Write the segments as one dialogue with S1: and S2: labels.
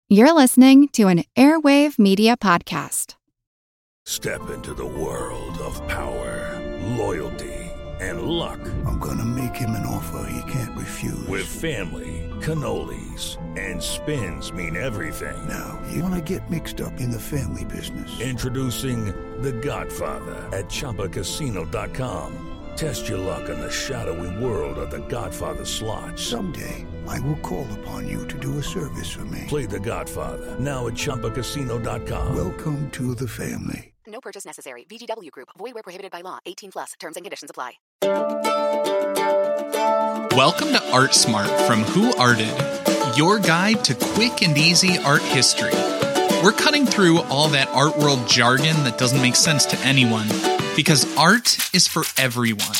S1: You're listening to an Airwave Media Podcast.
S2: Step into the world of power, loyalty, and luck.
S3: I'm gonna make him an offer he can't refuse.
S2: With family, cannolis, and spins mean everything.
S3: Now, you wanna get mixed up in the family business.
S2: Introducing The Godfather at ChumbaCasino.com. Test your luck in the shadowy world of The Godfather slot.
S3: Someday, I will call upon you to do a service for me.
S2: Play The Godfather now at ChumbaCasino.com.
S3: Welcome to the family.
S4: No purchase necessary. VGW Group. Void where prohibited by law. 18 plus. Terms and conditions apply.
S5: Welcome to Art Smart from Who Arted, your guide to quick and easy art history. We're cutting through all that art world jargon that doesn't make sense to anyone, because art is for everyone.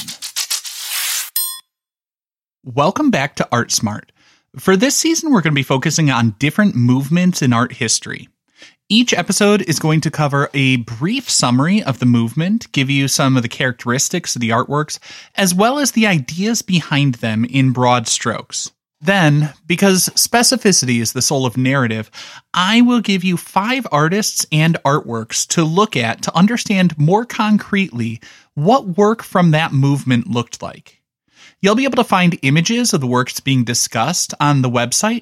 S5: Welcome back to Art Smart. For this season, we're going to be focusing on different movements in art history. Each episode is going to cover a brief summary of the movement, give you some of the characteristics of the artworks, as well as the ideas behind them in broad strokes. Then, because specificity is the soul of narrative, I will give you 5 artists and artworks to look at to understand more concretely what work from that movement looked like. You'll be able to find images of the works being discussed on the website,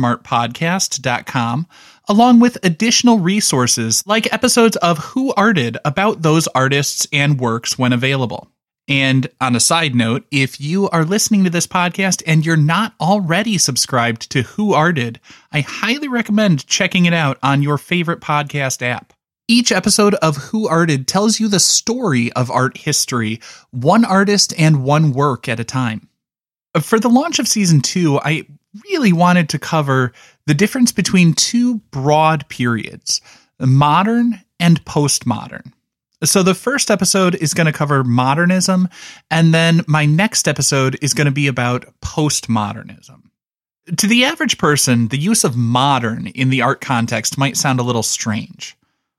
S5: artsmartpodcast.com, along with additional resources like episodes of Who Arted about those artists and works when available. And on a side note, if you are listening to this podcast and you're not already subscribed to Who Arted, I highly recommend checking it out on your favorite podcast app. Each episode of Who Arted tells you the story of art history, one artist and one work at a time. For the launch of Season 2, I really wanted to cover the difference between two broad periods, modern and postmodern. So the first episode is going to cover modernism, and then my next episode is going to be about postmodernism. To the average person, the use of modern in the art context might sound a little strange.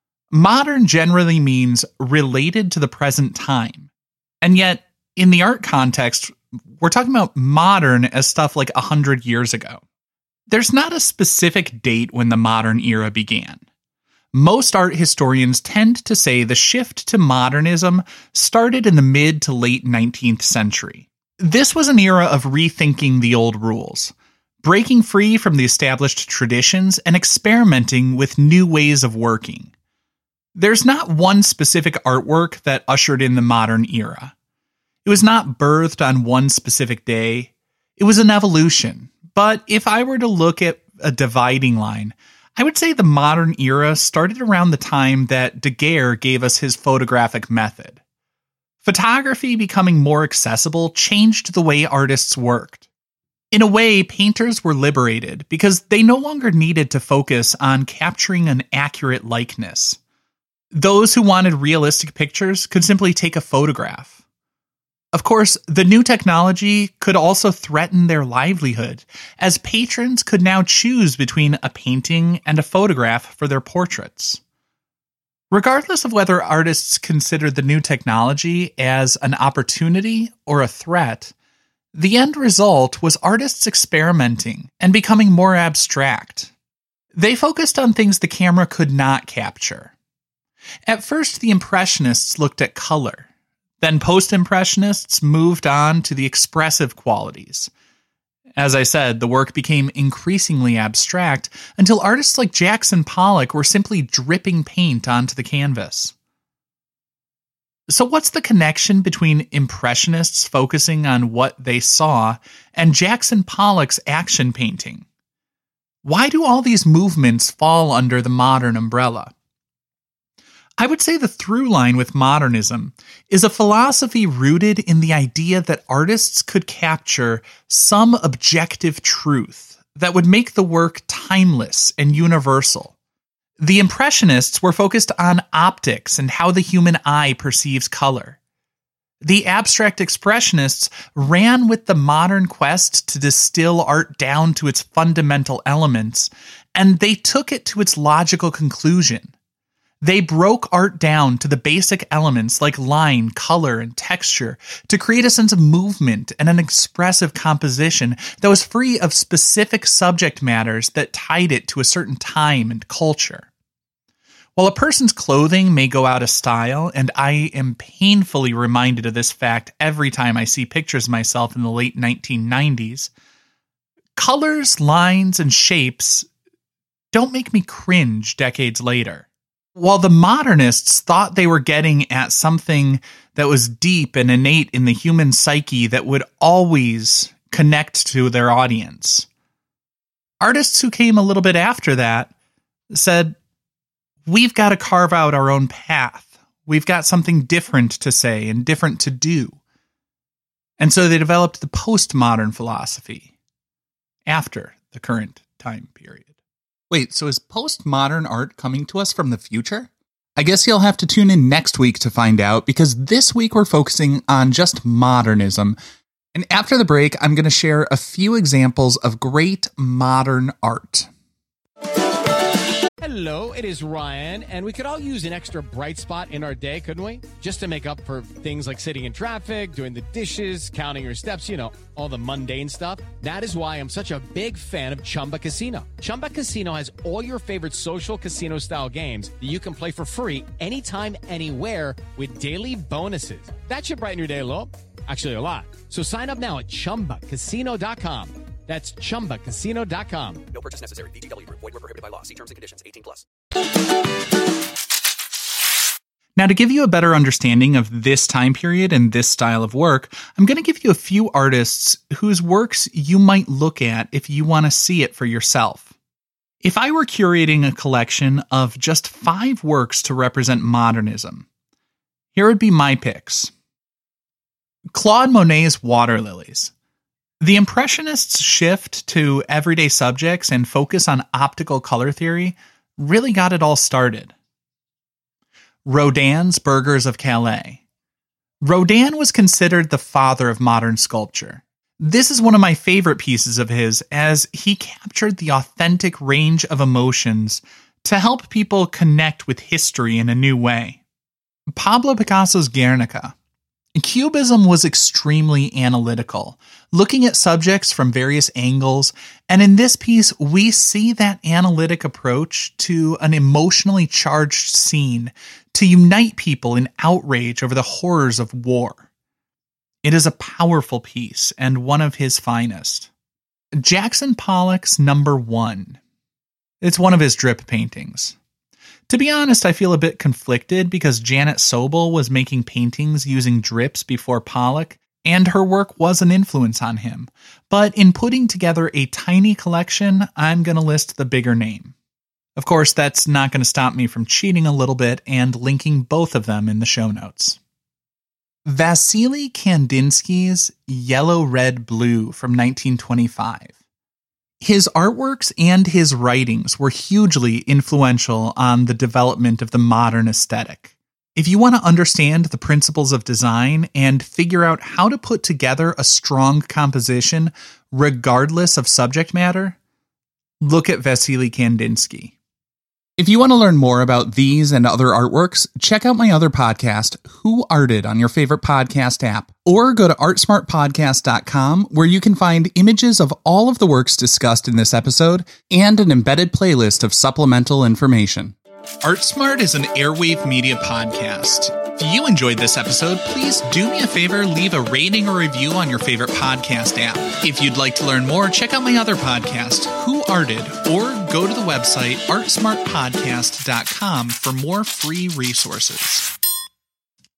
S5: Modern generally means related to the present time. And yet, in the art context, we're talking about modern as stuff like 100 years ago. There's not a specific date when the modern era began. Most art historians tend to say the shift to modernism started in the mid to late 19th century. This was an era of rethinking the old rules, breaking free from the established traditions and experimenting with new ways of working. There's not one specific artwork that ushered in the modern era. It was not birthed on one specific day. It was an evolution. But if I were to look at a dividing line, I would say the modern era started around the time that Daguerre gave us his photographic method. Photography becoming more accessible changed the way artists worked. In a way, painters were liberated because they no longer needed to focus on capturing an accurate likeness. Those who wanted realistic pictures could simply take a photograph. Of course, the new technology could also threaten their livelihood, as patrons could now choose between a painting and a photograph for their portraits. Regardless of whether artists considered the new technology as an opportunity or a threat, the end result was artists experimenting and becoming more abstract. They focused on things the camera could not capture. At first, the Impressionists looked at color. Then post-Impressionists moved on to the expressive qualities. As I said, the work became increasingly abstract until artists like Jackson Pollock were simply dripping paint onto the canvas. So what's the connection between Impressionists focusing on what they saw and Jackson Pollock's action painting? Why do all these movements fall under the modern umbrella? I would say the through line with modernism is a philosophy rooted in the idea that artists could capture some objective truth that would make the work timeless and universal. The Impressionists were focused on optics and how the human eye perceives color. The abstract expressionists ran with the modern quest to distill art down to its fundamental elements, and they took it to its logical conclusion. They broke art down to the basic elements like line, color, and texture to create a sense of movement and an expressive composition that was free of specific subject matters that tied it to a certain time and culture. While a person's clothing may go out of style, and I am painfully reminded of this fact every time I see pictures of myself in the late 1990s, colors, lines, and shapes don't make me cringe decades later. While the modernists thought they were getting at something that was deep and innate in the human psyche that would always connect to their audience, artists who came a little bit after that said, we've got to carve out our own path. We've got something different to say and different to do. And so they developed the postmodern philosophy after the current time period. Wait, so is postmodern art coming to us from the future? I guess you'll have to tune in next week to find out, because this week we're focusing on just modernism. And after the break, I'm going to share a few examples of great modern art.
S6: Hello, it is Ryan, and we could all use an extra bright spot in our day, couldn't we? Just to make up for things like sitting in traffic, doing the dishes, counting your steps, all the mundane stuff. That is why I'm such a big fan of Chumba Casino. Chumba Casino has all your favorite social casino-style games that you can play for free anytime, anywhere with daily bonuses. That should brighten your day a little. Actually, a lot. So sign up now at ChumbaCasino.com. That's ChumbaCasino.com.
S4: No purchase necessary. VGW Group. Void where prohibited by law. See terms and conditions. 18+.
S5: Now, to give you a better understanding of this time period and this style of work, I'm going to give you a few artists whose works you might look at if you want to see it for yourself. If I were curating a collection of just 5 works to represent modernism, here would be my picks. Claude Monet's Water Lilies. The Impressionists' shift to everyday subjects and focus on optical color theory really got it all started. Rodin's Burghers of Calais. Rodin was considered the father of modern sculpture. This is one of my favorite pieces of his, as he captured the authentic range of emotions to help people connect with history in a new way. Pablo Picasso's Guernica. Cubism was extremely analytical, looking at subjects from various angles, and in this piece, we see that analytic approach to an emotionally charged scene to unite people in outrage over the horrors of war. It is a powerful piece and one of his finest. Jackson Pollock's Number 1. It's one of his drip paintings. To be honest, I feel a bit conflicted because Janet Sobel was making paintings using drips before Pollock, and her work was an influence on him. But in putting together a tiny collection, I'm going to list the bigger name. Of course, that's not going to stop me from cheating a little bit and linking both of them in the show notes. Vasily Kandinsky's Yellow, Red, Blue from 1925. His artworks and his writings were hugely influential on the development of the modern aesthetic. If you want to understand the principles of design and figure out how to put together a strong composition regardless of subject matter, look at Vasily Kandinsky. If you want to learn more about these and other artworks, check out my other podcast, Who Arted, on your favorite podcast app, or go to artsmartpodcast.com, where you can find images of all of the works discussed in this episode and an embedded playlist of supplemental information. ArtSmart is an Airwave Media podcast. If you enjoyed this episode, please do me a favor, leave a rating or review on your favorite podcast app. If you'd like to learn more, check out my other podcast, Who Arted, or go to the website artsmartpodcast.com for more free resources.